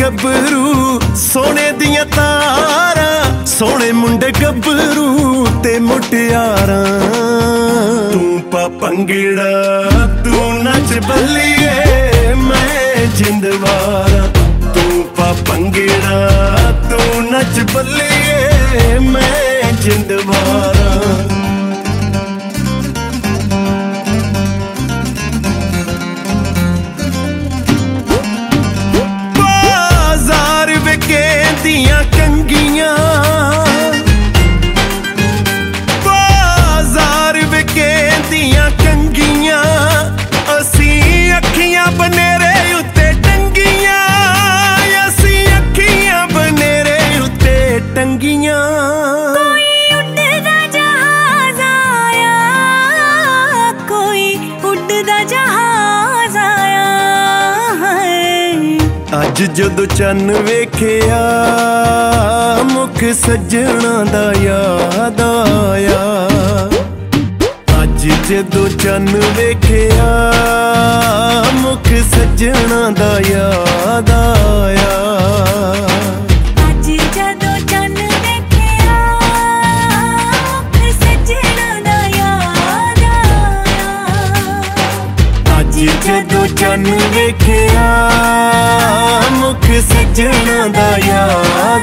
ਗੱਭਰੂ ਸੋਨੇ ਦੀਆਂ ਤਾਰਾਂ, ਸੋਹਣੇ ਮੁੰਡੇ ਗੱਭਰੂ ਤੇ ਮੁਟਿਆਰਾਂ। ਤੂੰ ਪਾ ਭੰਗੜਾ ਤੂੰ ਨੱਚ ਬੱਲੀਏ ਮੈਂ ਜਿੰਦਵਾਰਾ। ਤੂੰ ਪਾ ਭੰਗੜਾ ਤੂੰ ਨੱਚ ਬੱਲੀਏ ਮੈਂ ਜਿੰਦਵਾਰਾ। ਦੀਆਂ ਕੰਗੀਆਂ ਬਾਜ਼ਾਰ ਵਿਕੇ ਦੀਆਂ ਕੰਗੀਆਂ, ਅਸੀਂ ਅੱਖੀਆਂ ਬਨੇਰੇ ਉੱਤੇ ਟੰਗੀਆਂ, ਅਸੀਂ ਅੱਖੀਆਂ ਬਨੇਰੇ ਉੱਤੇ ਟੰਗੀਆਂ। ਕੋਈ ਉੱਡਦਾ ਜਹਾਜ਼ ਆਇਆ, ਕੋਈ ਉੱਡਦਾ ਜਹਾਜ਼ ਆਇਆ। ਅੱਜ ਜਦੋਂ ਚੰਨ ਵੇਖਿਆ ਮੁਖ ਸੱਜਣਾ ਦਾ ਯਾਦ ਆਇਆ। ਅੱਜ ਜਦੋਂ ਚੰਨ ਵੇਖਿਆ ਮੁਖ ਸੱਜਣਾ ਦਾ ਯਾਦ ਆਇਆ। ਅੱਜ ਜਦੋਂ ਚੰਨ ਵੇਖਿਆ ਮੁਖ ਸੱਜਣਾ ਦਾ ਯਾਦ ਆਇਆ। ਅੱਜ ਜਦੋਂ ਚੰਨ ਵੇਖਿਆ ਮੁਖ ਸੱਜਣਾ ਦਾ ਯਾਦ